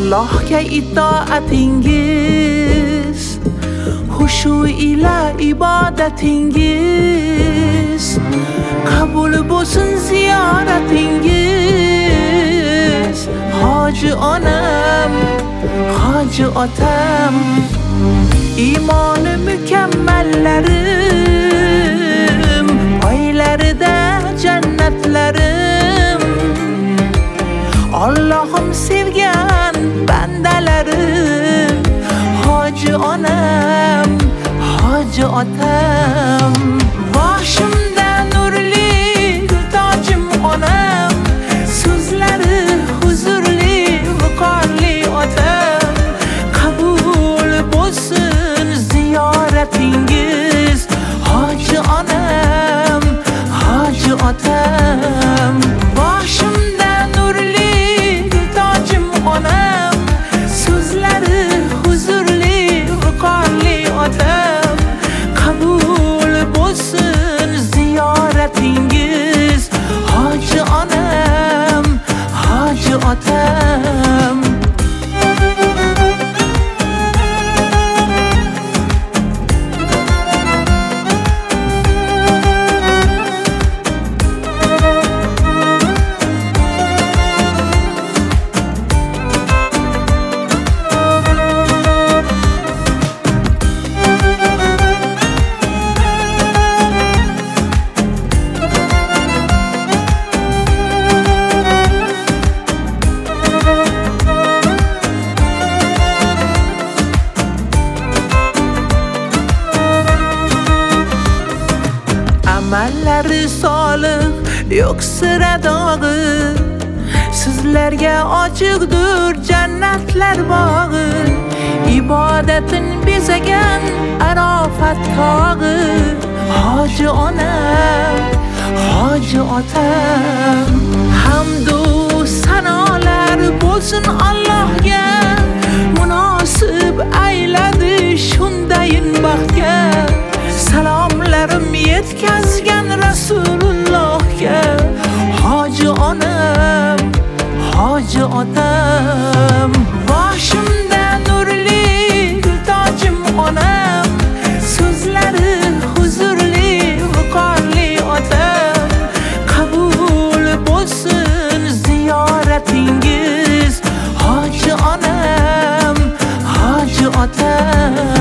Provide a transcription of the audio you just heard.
Allohga itoatingiz, xushu ila ibodatingiz, qabul bo'lsin ziyoratingiz. Hoji onam, hoji otam, iymoni mukammallarim, oylarida jannatlarim, Allohim sevgan bandalarim. Hoji onam, hoji otam, boshimda nurli tojim onam, so'zlari huzurli viqorli otam. Qabul bo'lsin ziyoratingiz, hoji onam, hoji otam. Boshimda nurli tojim onam, so'zlari huzurli viqorli otam. Qabul bo'lsin ziyoratingiz, hoji onam, hoji otam. Amallari solih, yo'q sira dog'i, sizlarga ochiqdir jannatlar bog'i. Ibodatin bezagan arofat tog'i. Hoji onam, hoji otam, hamdu sanolar bo'lsin Allohga, munosib ayladi shundayin baxtga. Salomlarim yetkazgan Rasulullohga. Hoji onam, hoji otam, boshimda nurli tojim onam, so'zlari huzurli viqorli otam. Qabul bo'lsin ziyoratingiz, hoji onam, hoji otam.